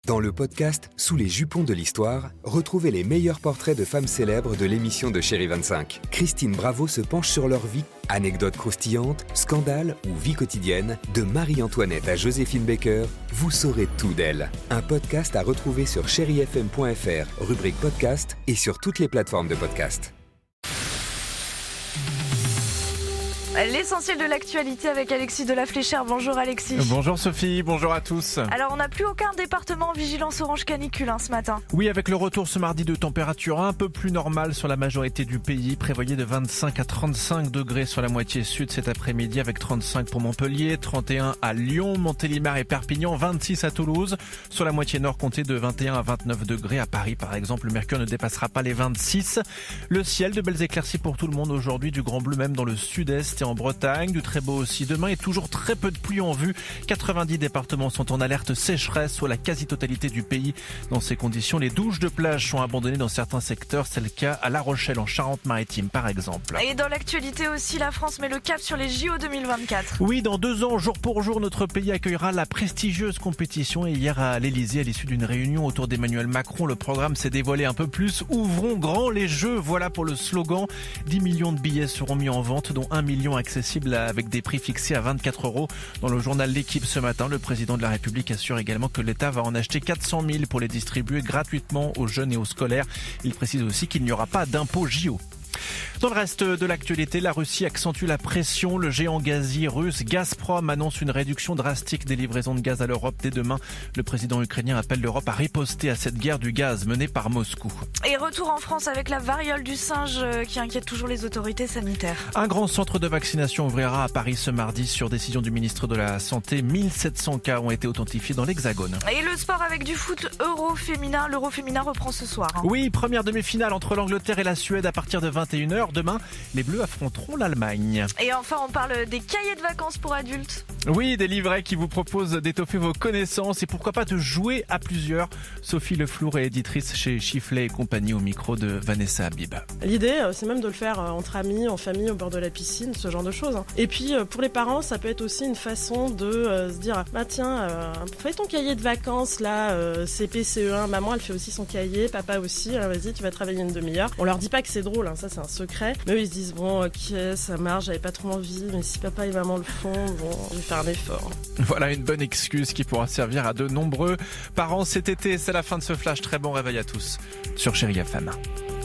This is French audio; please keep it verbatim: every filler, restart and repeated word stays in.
Dans le podcast Sous les jupons de l'histoire, retrouvez les meilleurs portraits de femmes célèbres de l'émission de Chérie vingt-cinq. Christine Bravo se penche sur leur vie. Anecdotes croustillantes, scandales ou vie quotidienne, de Marie-Antoinette à Joséphine Baker, vous saurez tout d'elle. Un podcast à retrouver sur chéri f m point f r, rubrique podcast et sur toutes les plateformes de podcast. L'essentiel de l'actualité avec Alexis de la Fléchère. Bonjour Alexis. Bonjour Sophie, bonjour à tous. Alors on n'a plus aucun département en vigilance orange canicule hein, ce matin. Oui, avec le retour ce mardi de température un peu plus normale sur la majorité du pays, prévoyé de vingt-cinq à trente-cinq degrés sur la moitié sud cet après-midi, avec trente-cinq pour Montpellier, trente et un à Lyon, Montélimar et Perpignan, vingt-six à Toulouse. Sur la moitié nord, comptez de vingt et un à vingt-neuf degrés. À Paris par exemple, le mercure ne dépassera pas les vingt-six. Le ciel, de belles éclaircies pour tout le monde aujourd'hui, du grand bleu même dans le sud-est et en Bretagne, du très beau aussi demain et toujours très peu de pluie en vue. quatre-vingt-dix départements sont en alerte sécheresse, soit la quasi-totalité du pays. Dans ces conditions, les douches de plage sont abandonnées dans certains secteurs. C'est le cas à La Rochelle en Charente-Maritime par exemple. Et dans l'actualité aussi, la France met le cap sur les J O deux mille vingt-quatre. Oui, dans deux ans, jour pour jour, notre pays accueillera la prestigieuse compétition. Et hier à l'Elysée, à l'issue d'une réunion autour d'Emmanuel Macron, le programme s'est dévoilé un peu plus. Ouvrons grand les jeux, voilà pour le slogan. dix millions de billets seront mis en vente, dont un million accessible avec des prix fixés à vingt-quatre euros. Dans le journal L'Équipe ce matin, le président de la République assure également que l'État va en acheter quatre cent mille pour les distribuer gratuitement aux jeunes et aux scolaires. Il précise aussi qu'il n'y aura pas d'impôt J O. Dans le reste de l'actualité, la Russie accentue la pression. Le géant gazier russe Gazprom annonce une réduction drastique des livraisons de gaz à l'Europe dès demain. Le président ukrainien appelle l'Europe à riposter à cette guerre du gaz menée par Moscou. Et retour en France avec la variole du singe qui inquiète toujours les autorités sanitaires. Un grand centre de vaccination ouvrira à Paris ce mardi sur décision du ministre de la Santé. mille sept cents cas ont été authentifiés dans l'Hexagone. Et le sport avec du foot euro féminin. L'euro féminin reprend ce soir. Hein. Oui, première demi-finale entre l'Angleterre et la Suède à partir de vingt et une heures. Demain, les Bleus affronteront l'Allemagne. Et enfin, on parle des cahiers de vacances pour adultes. Oui, des livrets qui vous proposent d'étoffer vos connaissances et pourquoi pas de jouer à plusieurs. Sophie Leflour est éditrice chez Chifflet et compagnie au micro de Vanessa Habib. L'idée, c'est même de le faire entre amis, en famille, au bord de la piscine, ce genre de choses. Et puis, pour les parents, ça peut être aussi une façon de euh, se dire « Bah tiens, euh, fais ton cahier de vacances, là, euh, C P, C E un, maman, elle fait aussi son cahier, papa aussi, alors vas-y, tu vas travailler une demi-heure. » On leur dit pas que c'est drôle, hein, ça c'est un secret. Mais eux, ils se disent « Bon, ok, ça marche, j'avais pas trop envie, mais si papa et maman le font, bon, je vais faire un effort. » Voilà une bonne excuse qui pourra servir à de nombreux parents cet été. C'est la fin de ce flash. Très bon réveil à tous sur Chérie F M.